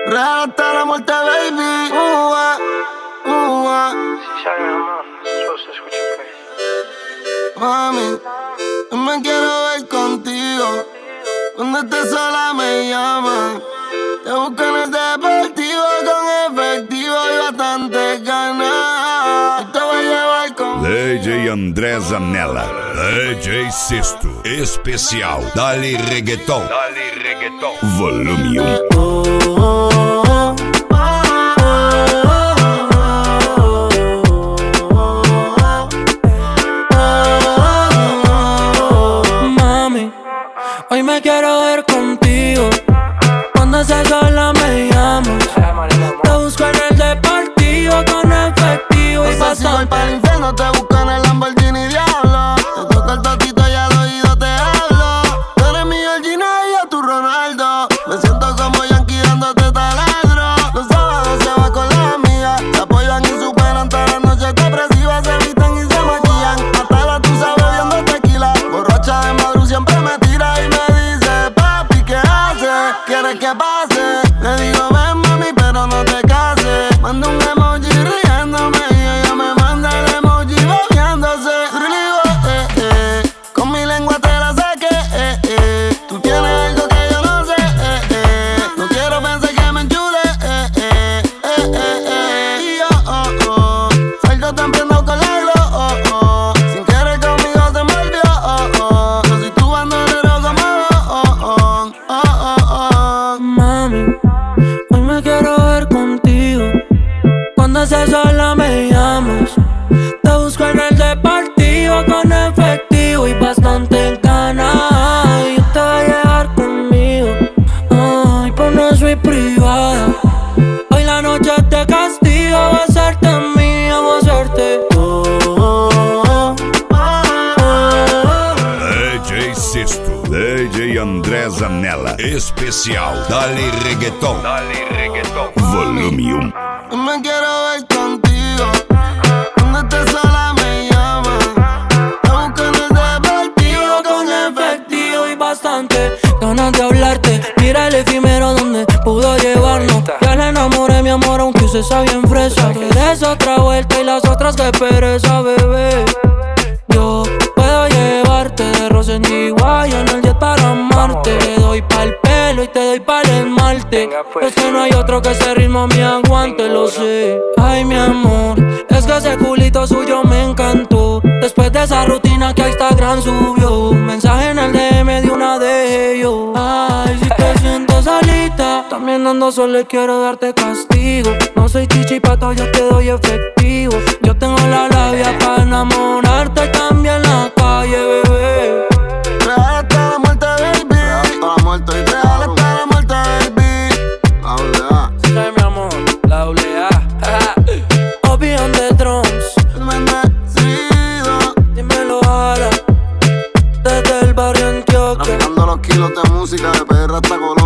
Real hasta la muerte, baby. Mami, yo me quiero ver contigo. Cuando estés sola me llamas. Te busco en el deportivo con efectivo y bastante ganas. Yo te voy a llevar con DJ André Zanella, DJ Sesto, especial Dali Reggaeton, volume 1. Hoy me quiero ver contigo. Cuando estés sola me llamas. Te busco en el deportivo con efectivo y bastante. Si voy para el infierno te busco en el Lamborghini Diablo. Te toco el toquito y al oído te hablo. Tú eres mi Georgina y yo tu Ronaldo. Me siento como Yankee dándote taladro. Los sábados se va con las amigas. Se apoyan y superan todas las noches depresivas. Se visten y se maquillan. Hasta la tusa bebiendo tequila. Borracha de madru siempre me tira y me dice: papi, ¿qué haces? ¿Quieres que pase? Le digo: ven mami, pero no te cases. Mando un emoji riéndome y ella me manda el emoji bobeándose. Con mi lengua te la saqué. Tú tienes algo que yo no sé. No quiero pensar que me enchule. Y yo salgo tan prendido con la glow. Sin querer conmigo se me olvidó. Yo soy tu bandolero como Mami, hoy me quiero ver contigo. Cuando estés sola me llamas. Te busco en el deportivo con efectivo y bastante ganas. Yo te voy a llevar conmigo. Ay, pues no soy privada. Hoy la noche te castigo. Voy a hacerte mía, voy a hacerte DJ Sesto, DJ André Zanella, especial Dali Reggaeton, volume 1. Yo me quiero ver contigo. Cuando estés sola me llamas. Te busco en el deportivo con efectivo y bastante ganas de hablarte. Mira el efímero donde pudo llevarnos. Ya le enamoré, mi amor, aunque usted está bien fresa. Tú eres otra vuelta y las otras que pereza, bebé. Yo puedo llevarte de Rosa en Iguay en el jet para amarte. Te doy pa'l pelo y te doy pa'l esmalte. Es que no hay otro que ese ritmo me aguante, lo sé. Ay, mi amor, es que ese culito suyo me encantó. Después de esa rutina que a Instagram subió, mensaje en el DM de una de ellos. Ay, si te sientes solita, también ando solo y quiero darte castigo. No soy chichipata, yo te doy efectivo. Yo tengo la labia para enamorarte y también la calle, bebé. Real hasta la muerte, baby. Real hasta la muerte, real hasta la muerte, baby. La doble A. Sí, mi amor, la doble A. Obi on the drums. El bendecido. Dímelo ahora. Desde el barrio Antioquia. Traficando los kilos de música de PR hasta Colombia.